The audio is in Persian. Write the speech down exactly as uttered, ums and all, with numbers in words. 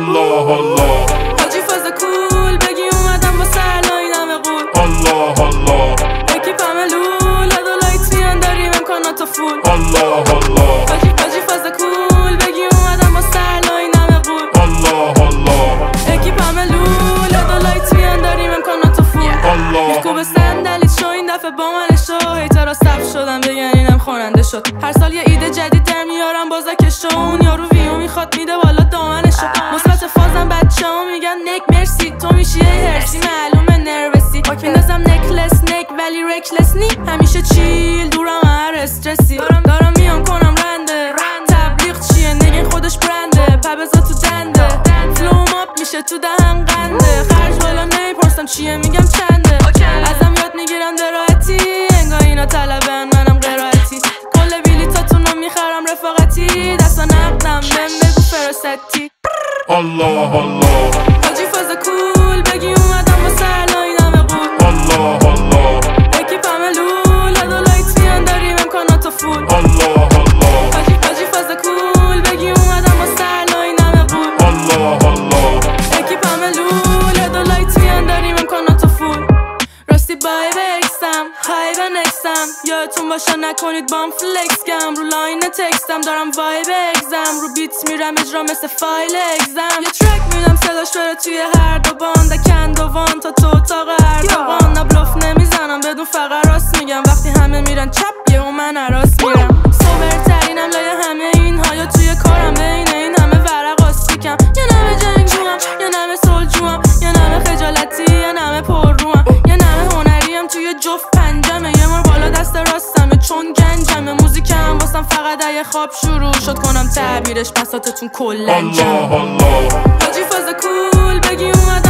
الله الله حاجی فاز کول بگی اومدم با سلا این همه قول الله الله اکیپ همه لول هدولایت میان داریم امکاناتو فول الله الله حاجی حاجی فاز کول بگی اومدم با سلا این همه قول الله الله اکیپ همه لول هدولایت میان داریم امکاناتو فول الله خوب صندلی شو این دفعه با من شو هیترا صف شدم بگن اینم خواننده شد هر سال یه ایده جدید در میارم بازکشو اون یارو ویو میخواد میده بالا دامنشو مثبت فازم بچه‌ها میگن نک مرسی تو میشی هرسی معلومه نروسی میندازم نکلس نک ولی رکلس نی همیشه چیل دورم هر استرسی دارم دارم میام کنم رنده تبلیغ چیه نگین خودش برنده پبزا تو دنده فلوم اپ میشه تو دهن قنده خرج بالا نمیپرسم چیه میگم چنده ازم یاد میگیرم دراحتی انگاه اینا طلبن منم قرائتی کل بیلیتاتونو میخرم رفاقتی دستا نقدم بهم بگو فراستی الله الله حاجی فاز کول بگی اومدم با سلا این همه قول الله الله اکیپ همه لول هدولایت میان داریم امکاناتو فول الله الله حاجی حاجی فاز کول بگی اومدم با سلا این همه قول الله الله اکیپ همه لول هدولایت میان داریم امکاناتو فول راستی بای بکسم های به نکسم یادتون باشه نکنید بام فلکس گم رو لاین تکستم دارم وای بگزم رو بیت میرم اجرا مثل فایل اگزم یه ترک میدم صداش بره توی هر دو باند کندوان تا تو اتاق هر دوان نه بلوف نمیزنم بدون فقط راست میگم وقتی همه میرن چپ یه و من عراس میرم سوبرترینم لای همه این ها توی کارم بین این همه ورق آستیکم یه نمه جنگ جوام یه نمه سول جوام یه نمه خجالتی یه نمه پر روام یه نمه هنریم توی جفت پنجمه یه مار بالا دست راستمه چون گنجمه موزیکم واسم فقط اگه خواب شروع شد کنم تعبیرش بساطتون کلن الله الله حاجی فاز کول بگی اومد